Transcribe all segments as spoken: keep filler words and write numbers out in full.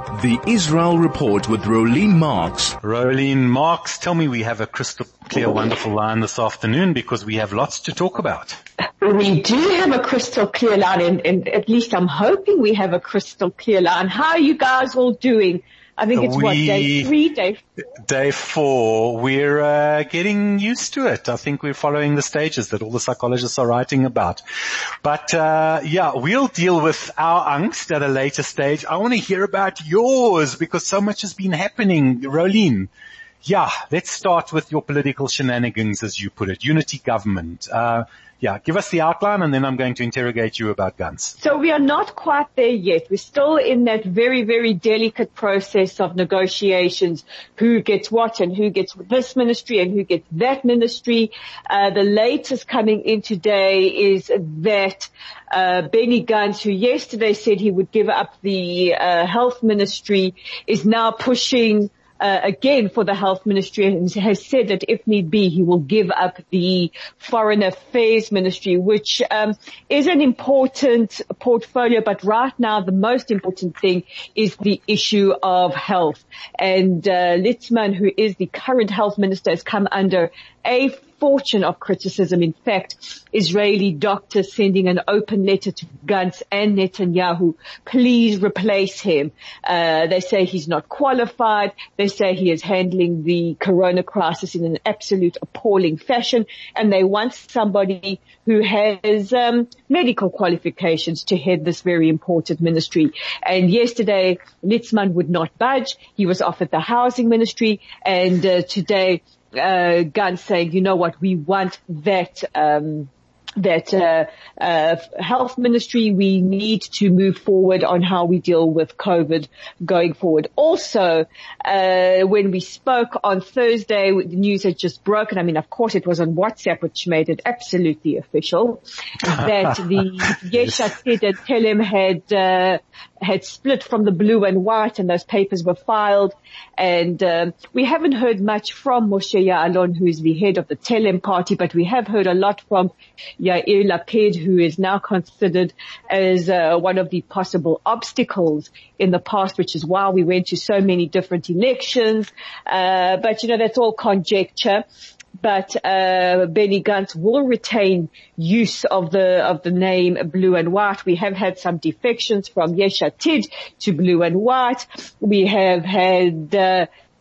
The Israel Report with Rolene Marks. Rolene Marks, tell me we have a crystal clear, wonderful line this afternoon because we have lots to talk about. We do have a crystal clear line, and, and at least I'm hoping we have a crystal clear line. How are you guys all doing? I think it's we, what, day three, day four? Day four. We're uh, getting used to it. I think we're following the stages that all the psychologists are writing about. But uh yeah, we'll deal with our angst at a later stage. I want to hear about yours because so much has been happening. Rolene, yeah, let's start with your political shenanigans, as you put it. Unity government. Uh Yeah, give us the outline and then I'm going to interrogate you about guns. So we are not quite there yet. We're still in that very, very delicate process of negotiations. Who gets what and who gets this ministry and who gets that ministry. Uh, the latest coming in today is that uh, Benny Gantz, who yesterday said he would give up the uh, health ministry, is now pushing Uh, again for the health ministry and has said that if need be, he will give up the foreign affairs ministry, which um, is an important portfolio. But right now, the most important thing is the issue of health. And uh, Litzman, who is the current health minister, has come under a fortune of criticism. In fact, Israeli doctors sending an open letter to Gantz and Netanyahu, please replace him. Uh, they say he's not qualified. They say he is handling the corona crisis in an absolute appalling fashion, and they want somebody who has um, medical qualifications to head this very important ministry. And yesterday, Litzman would not budge. He was offered the housing ministry, and uh, today Uh, Gantz saying, you know what, we want that, um, that, uh, uh, health ministry. We need to move forward on how we deal with COVID going forward. Also, uh, when we spoke on Thursday, the news had just broken. I mean, of course, it was on WhatsApp, which made it absolutely official that the Yesh Atid and Telem had, uh, had split from the blue and white, and those papers were filed. And um, we haven't heard much from Moshe Ya'alon, who is the head of the Telem party, but we have heard a lot from Yair Lapid, who is now considered as uh, one of the possible obstacles in the past, which is why we went to so many different elections. Uh, but, you know, that's all conjecture. But uh Benny Gantz will retain use of the of the name Blue and White. We have had some defections from Yesh Atid to Blue and White. We have had uh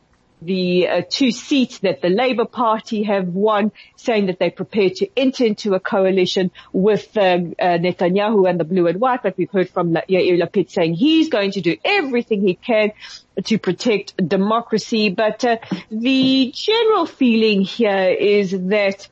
the uh, two seats that the Labour Party have won, saying that they're prepared to enter into a coalition with uh, uh, Netanyahu and the Blue and White. But we've heard from Yair Lapid saying he's going to do everything he can to protect democracy. But uh, the general feeling here is that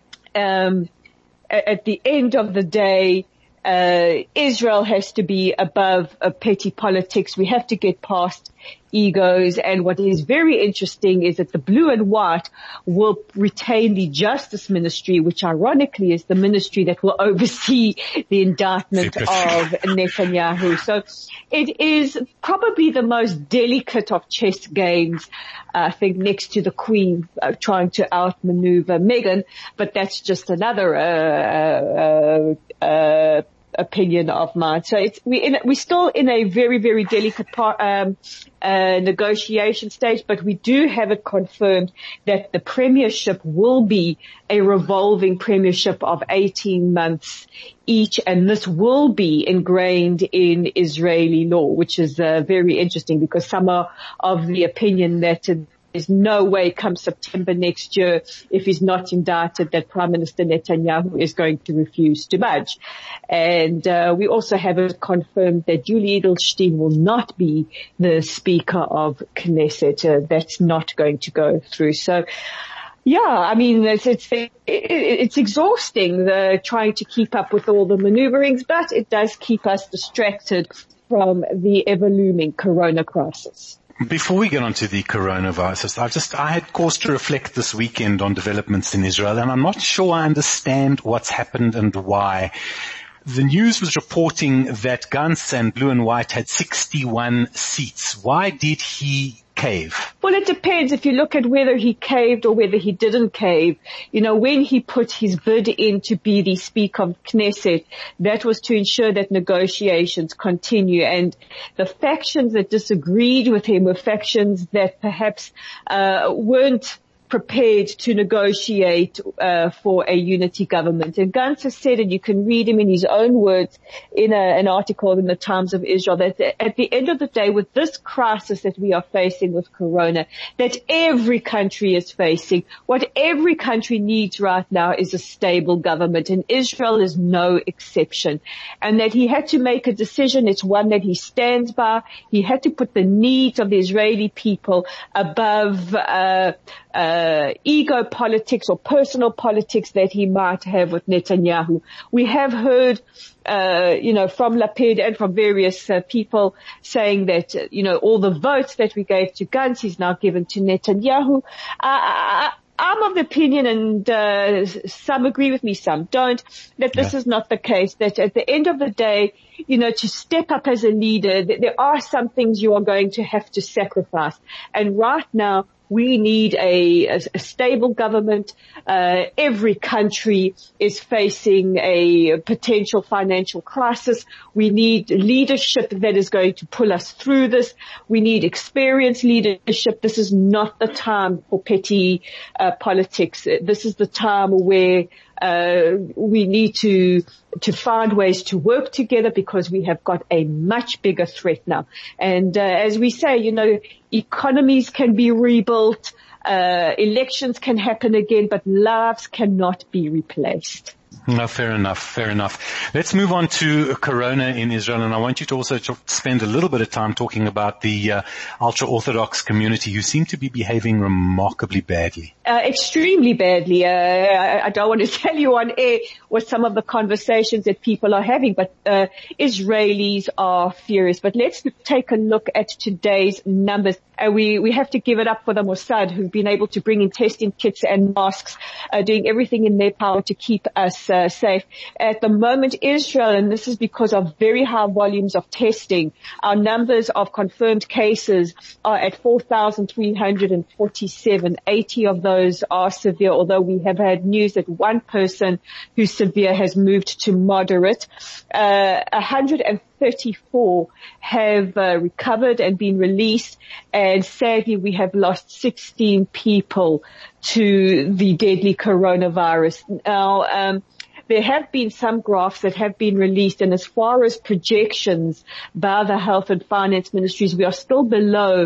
um at the end of the day, uh Israel has to be above uh, petty politics. We have to get past egos. And what is very interesting is that the Blue and White will retain the Justice Ministry, which ironically is the ministry that will oversee the indictment of Netanyahu. So it is probably the most delicate of chess games, uh, I think, next to the Queen uh, trying to outmaneuver Meghan. But that's just another uh, uh, uh opinion of mine. So it's we in we're still in a very very delicate part, um uh negotiation stage, but we do have it confirmed that the premiership will be a revolving premiership of eighteen months each, and this will be ingrained in Israeli law, which is uh, very interesting because some are of the opinion that uh, there's no way come September next year, if he's not indicted, that Prime Minister Netanyahu is going to refuse to budge. And uh, we also have it confirmed that Julie Edelstein will not be the Speaker of Knesset. Uh, that's not going to go through. So, yeah, I mean, it's it's, it's exhausting, the, trying to keep up with all the maneuverings, but it does keep us distracted from the ever-looming corona crisis. Before we get on to the coronavirus, I just, I had cause to reflect this weekend on developments in Israel, and I'm not sure I understand what's happened and why. The news was reporting that Gantz and Blue and White had sixty-one seats. Why did he cave? Well, it depends. If you look at whether he caved or whether he didn't cave, you know, when he put his bid in to be the Speaker of Knesset, that was to ensure that negotiations continue. And the factions that disagreed with him were factions that perhaps uh weren't prepared to negotiate uh, for a unity government. And Gantz has said, and you can read him in his own words in a, an article in the Times of Israel, that at the end of the day, with this crisis that we are facing with Corona, that every country is facing, what every country needs right now is a stable government, and Israel is no exception. And that he had to make a decision. It's one that he stands by. He had to put the needs of the Israeli people above uh Uh, ego politics or personal politics that he might have with Netanyahu. We have heard, uh, you know, from Lapid and from various uh, people saying that, uh, you know, all the votes that we gave to Gantz he's now given to Netanyahu. Uh, I, I'm of the opinion, and uh, some agree with me, some don't, that this yeah. is not the case, that at the end of the day, you know, to step up as a leader, th- there are some things you are going to have to sacrifice. And right now, we need a, a, a stable government. Uh, every country is facing a potential financial crisis. We need leadership that is going to pull us through this. We need experienced leadership. This is not the time for petty uh, politics. This is the time where Uh, we need to, to find ways to work together, because we have got a much bigger threat now. And, uh, as we say, you know, economies can be rebuilt, uh, elections can happen again, but lives cannot be replaced. No, fair enough, fair enough. Let's move on to Corona in Israel, and I want you to also spend a little bit of time talking about the uh, ultra-Orthodox community, who seem to be behaving remarkably badly. Uh, extremely badly. Uh, I, I don't want to tell you on air what some of the conversations that people are having, but uh, Israelis are furious. But let's take a look at today's numbers. Uh, we, we have to give it up for the Mossad, who've been able to bring in testing kits and masks, uh, doing everything in their power to keep us uh, safe. At the moment, Israel, and this is because of very high volumes of testing, our numbers of confirmed cases are at four thousand three hundred forty-seven. eighty of those are severe, although we have had news that one person who's severe has moved to moderate. Uh, one hundred thirty-four have uh, recovered and been released, and sadly we have lost sixteen people to the deadly coronavirus. Now, um, there have been some graphs that have been released, and as far as projections by the Health and Finance Ministries, we are still below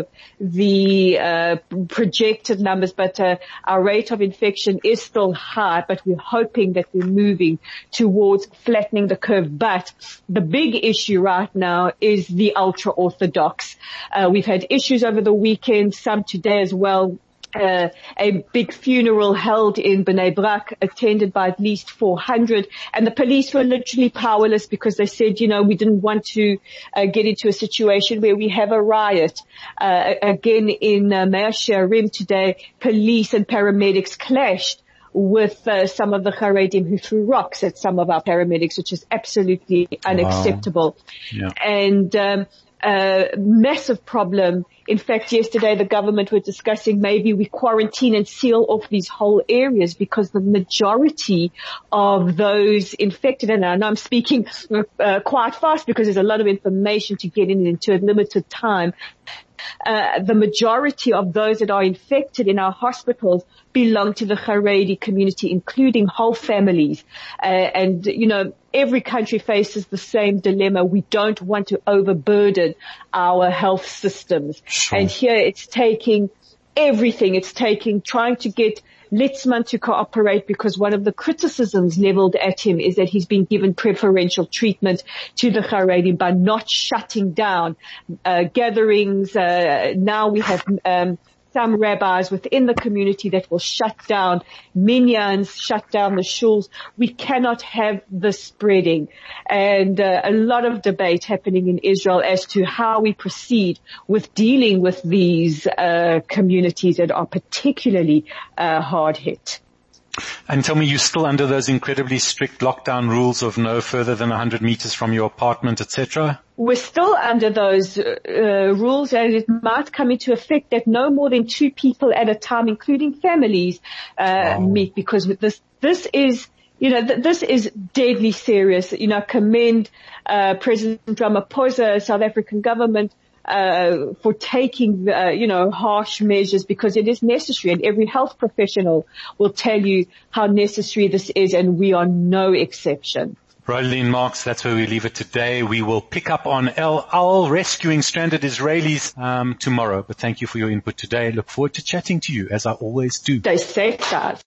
the uh, projected numbers, but uh, our rate of infection is still high, but we're hoping that we're moving towards flattening the curve. But the big issue right now is the ultra-Orthodox. Uh, we've had issues over the weekend, some today as well. Uh, a big funeral held in Bnei Brak, attended by at least four hundred, and the police were literally powerless, because they said, you know, we didn't want to uh, get into a situation where we have a riot. Uh, again, in uh, Mea Shearim today, police and paramedics clashed with uh, some of the Haredim who threw rocks at some of our paramedics, which is absolutely unacceptable. Wow. Yeah. And um, a massive problem. In fact, yesterday the government were discussing maybe we quarantine and seal off these whole areas, because the majority of those infected, and I know I'm speaking uh, quite fast because there's a lot of information to get in into a limited time. Uh, the majority of those that are infected in our hospitals belong to the Haredi community, including whole families. Uh, and, you know, every country faces the same dilemma. We don't want to overburden our health systems. Sure. And here it's taking everything. It's taking, trying to get Litzman to cooperate, because one of the criticisms leveled at him is that he's been given preferential treatment to the Haredim by not shutting down uh, gatherings. Uh, now we have um, some rabbis within the community that will shut down minyans, shut down the shuls. We cannot have this spreading. And uh, a lot of debate happening in Israel as to how we proceed with dealing with these uh, communities that are particularly uh, hard hit. And tell me, you're still under those incredibly strict lockdown rules of no further than one hundred meters from your apartment, et cetera? We're still under those uh, rules, and it might come into effect that no more than two people at a time, including families, uh, wow. meet, because with this, this is, you know, th- this is deadly serious. You know, commend uh, President Ramaphosa, South African government, Uh, for taking, uh, you know, harsh measures, because it is necessary, and every health professional will tell you how necessary this is, and we are no exception. Roland Marks, that's where we leave it today. We will pick up on El Al rescuing stranded Israelis um, tomorrow, but thank you for your input today. Look forward to chatting to you, as I always do. Stay safe, guys.